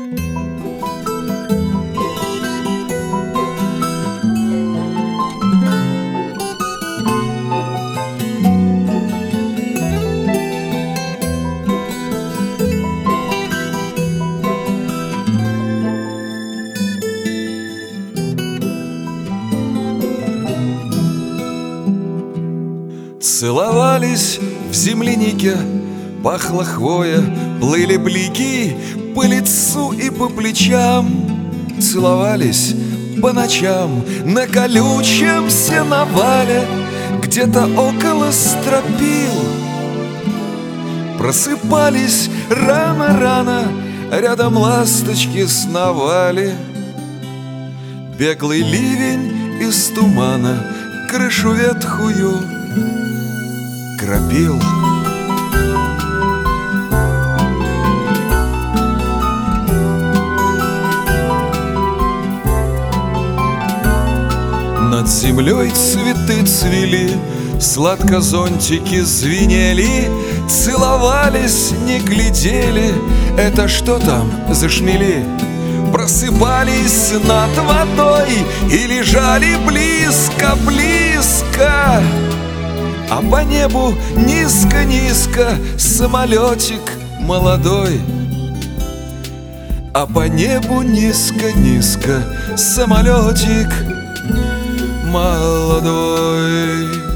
Целовались в землянике, пахла хвоя, плыли блики по лицу и по плечам. Целовались по ночам на колючем сеновале, где-то около стропил. Просыпались рано-рано, рядом ласточки сновали. Беглый ливень из тумана крышу ветхую кропил. Над землей цветы цвели, сладко зонтики звенели, целовались, не глядели, это что там за шмели. Просыпались над водой и лежали близко-близко, а по небу низко-низко самолетик молодой. А по небу низко-низко самолетик молодой.